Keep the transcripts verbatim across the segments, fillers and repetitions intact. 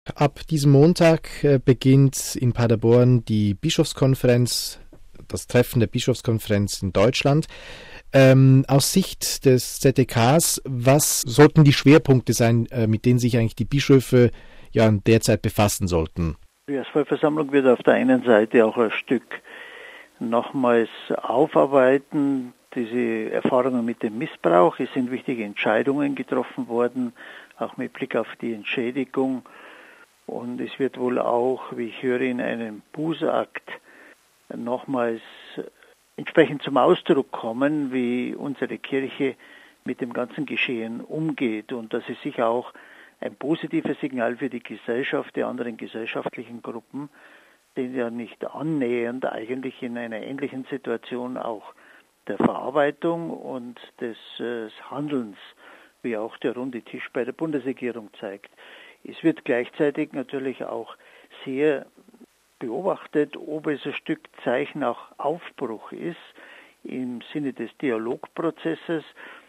Ab diesem Montag äh, beginnt in Paderborn die Bischofskonferenz, das Treffen der Bischofskonferenz in Deutschland. Ähm, aus Sicht des Z D Ks, was sollten die Schwerpunkte sein, äh, mit denen sich eigentlich die Bischöfe ja derzeit befassen sollten? Die Vollversammlung wird auf der einen Seite auch ein Stück nochmals aufarbeiten, diese Erfahrungen mit dem Missbrauch. Es sind wichtige Entscheidungen getroffen worden, auch mit Blick auf die Entschädigung. Und es wird wohl auch, wie ich höre, in einem Bußakt nochmals entsprechend zum Ausdruck kommen, wie unsere Kirche mit dem ganzen Geschehen umgeht. Und das ist sicher auch ein positives Signal für die Gesellschaft, die anderen gesellschaftlichen Gruppen, die ja nicht annähernd eigentlich in einer ähnlichen Situation auch der Verarbeitung und des äh, Handelns, wie auch der runde Tisch bei der Bundesregierung zeigt. Es wird gleichzeitig natürlich auch sehr beobachtet, ob es ein Stück Zeichen auch Aufbruch ist im Sinne des Dialogprozesses.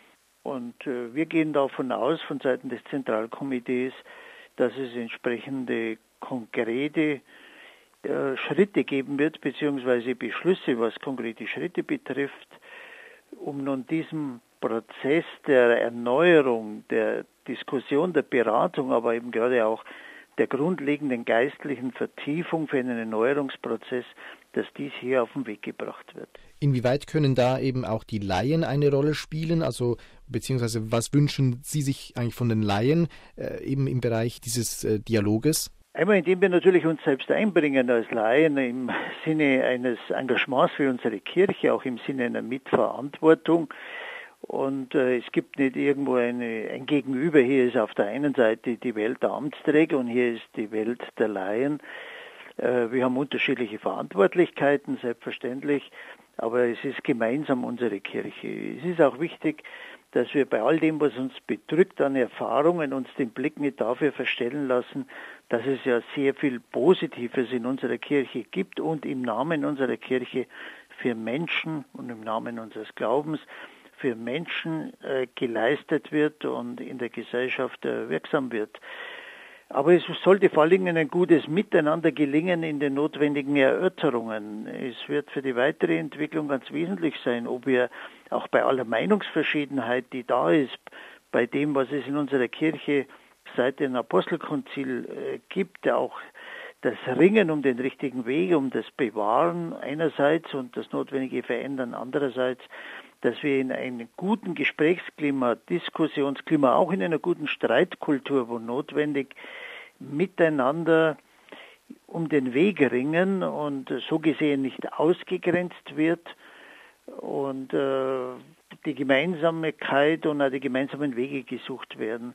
Und äh, wir gehen davon aus, von Seiten des Zentralkomitees, dass es entsprechende konkrete äh, Schritte geben wird, beziehungsweise Beschlüsse, was konkrete Schritte betrifft, um nun diesem Prozess der Erneuerung, der Diskussion, der Beratung, aber eben gerade auch der grundlegenden geistlichen Vertiefung für einen Erneuerungsprozess, dass dies hier auf den Weg gebracht wird. Inwieweit können da eben auch die Laien eine Rolle spielen? Also beziehungsweise was wünschen Sie sich eigentlich von den Laien äh, eben im Bereich dieses äh, Dialoges? Einmal, indem wir natürlich uns selbst einbringen als Laien im Sinne eines Engagements für unsere Kirche, auch im Sinne einer Mitverantwortung. Und äh, es gibt nicht irgendwo eine, ein Gegenüber. Hier ist auf der einen Seite die Welt der Amtsträger und hier ist die Welt der Laien. Äh, wir haben unterschiedliche Verantwortlichkeiten, selbstverständlich, aber es ist gemeinsam unsere Kirche. Es ist auch wichtig, dass wir bei all dem, was uns bedrückt an Erfahrungen, uns den Blick nicht dafür verstellen lassen, dass es ja sehr viel Positives in unserer Kirche gibt und im Namen unserer Kirche für Menschen und im Namen unseres Glaubens für Menschen äh, geleistet wird und in der Gesellschaft äh, wirksam wird. Aber es sollte vor allem ein gutes Miteinander gelingen in den notwendigen Erörterungen. Es wird für die weitere Entwicklung ganz wesentlich sein, ob wir auch bei aller Meinungsverschiedenheit, die da ist, bei dem, was es in unserer Kirche seit dem Apostelkonzil äh, gibt, auch das Ringen um den richtigen Weg, um das Bewahren einerseits und das notwendige Verändern andererseits, dass wir in einem guten Gesprächsklima, Diskussionsklima, auch in einer guten Streitkultur, wo notwendig, miteinander um den Weg ringen und so gesehen nicht ausgegrenzt wird und äh, die Gemeinsamkeit und auch die gemeinsamen Wege gesucht werden.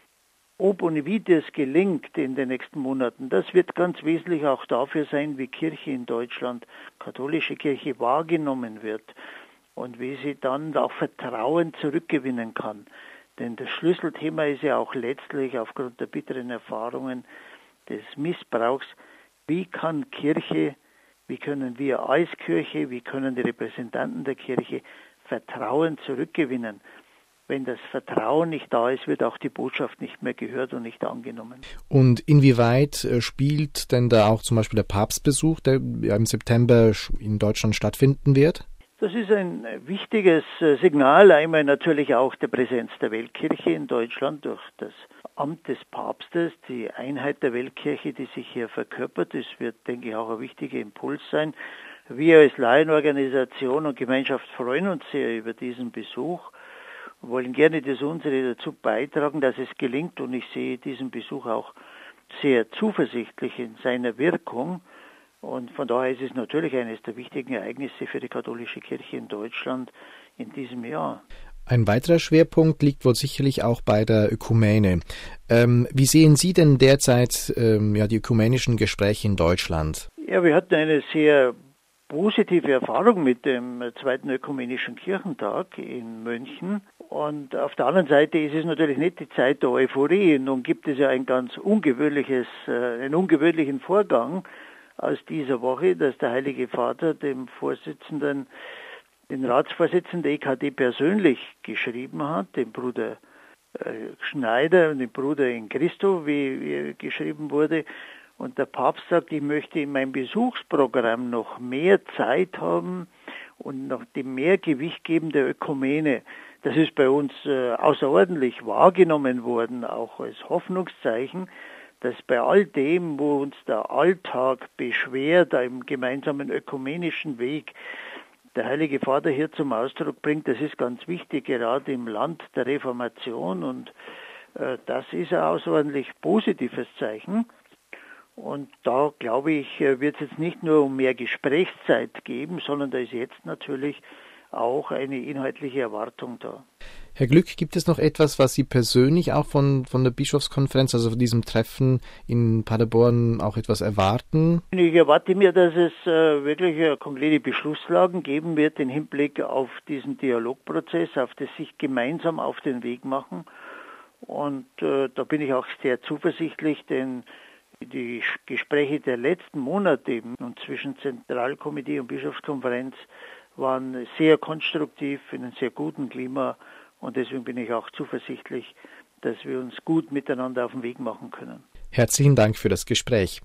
Ob und wie das gelingt in den nächsten Monaten, das wird ganz wesentlich auch dafür sein, wie Kirche in Deutschland, katholische Kirche, wahrgenommen wird. Und wie sie dann auch Vertrauen zurückgewinnen kann. Denn das Schlüsselthema ist ja auch letztlich aufgrund der bitteren Erfahrungen des Missbrauchs, wie kann Kirche, wie können wir als Kirche, wie können die Repräsentanten der Kirche Vertrauen zurückgewinnen. Wenn das Vertrauen nicht da ist, wird auch die Botschaft nicht mehr gehört und nicht angenommen. Und inwieweit spielt denn da auch zum Beispiel der Papstbesuch, der ja im September in Deutschland stattfinden wird? Das ist ein wichtiges Signal, einmal natürlich auch der Präsenz der Weltkirche in Deutschland durch das Amt des Papstes, die Einheit der Weltkirche, die sich hier verkörpert. Das wird, denke ich, auch ein wichtiger Impuls sein. Wir als Laienorganisation und Gemeinschaft freuen uns sehr über diesen Besuch, wollen gerne das unsere dazu beitragen, dass es gelingt, und ich sehe diesen Besuch auch sehr zuversichtlich in seiner Wirkung. Und von daher ist es natürlich eines der wichtigen Ereignisse für die katholische Kirche in Deutschland in diesem Jahr. Ein weiterer Schwerpunkt liegt wohl sicherlich auch bei der Ökumene. Ähm, wie sehen Sie denn derzeit ähm, ja, die ökumenischen Gespräche in Deutschland? Ja, wir hatten eine sehr positive Erfahrung mit dem Zweiten Ökumenischen Kirchentag in München. Und auf der anderen Seite ist es natürlich nicht die Zeit der Euphorie. Nun gibt es ja ein ganz ungewöhnliches, äh, einen ungewöhnlichen Vorgang aus dieser Woche, dass der Heilige Vater dem Vorsitzenden, den Ratsvorsitzenden der E K D persönlich geschrieben hat, dem Bruder Schneider, dem Bruder in Christo, wie, wie geschrieben wurde. Und der Papst sagt, ich möchte in meinem Besuchsprogramm noch mehr Zeit haben und noch dem mehr Gewicht geben der Ökumene. Das ist bei uns äh, außerordentlich wahrgenommen worden, auch als Hoffnungszeichen, dass bei all dem, wo uns der Alltag beschwert, im gemeinsamen ökumenischen Weg, der Heilige Vater hier zum Ausdruck bringt, das ist ganz wichtig, gerade im Land der Reformation, und äh, das ist ein außerordentlich positives Zeichen. Und da, glaube ich, wird es jetzt nicht nur um mehr Gesprächszeit geben, sondern da ist jetzt natürlich auch eine inhaltliche Erwartung da. Herr Glück, gibt es noch etwas, was Sie persönlich auch von, von der Bischofskonferenz, also von diesem Treffen in Paderborn, auch etwas erwarten? Ich erwarte mir, dass es äh, wirklich äh, konkrete Beschlusslagen geben wird im Hinblick auf diesen Dialogprozess, auf das sich gemeinsam auf den Weg machen. Und äh, da bin ich auch sehr zuversichtlich, denn die Gespräche der letzten Monate und zwischen Zentralkomitee und Bischofskonferenz waren sehr konstruktiv, in einem sehr guten Klima, und deswegen bin ich auch zuversichtlich, dass wir uns gut miteinander auf den Weg machen können. Herzlichen Dank für das Gespräch.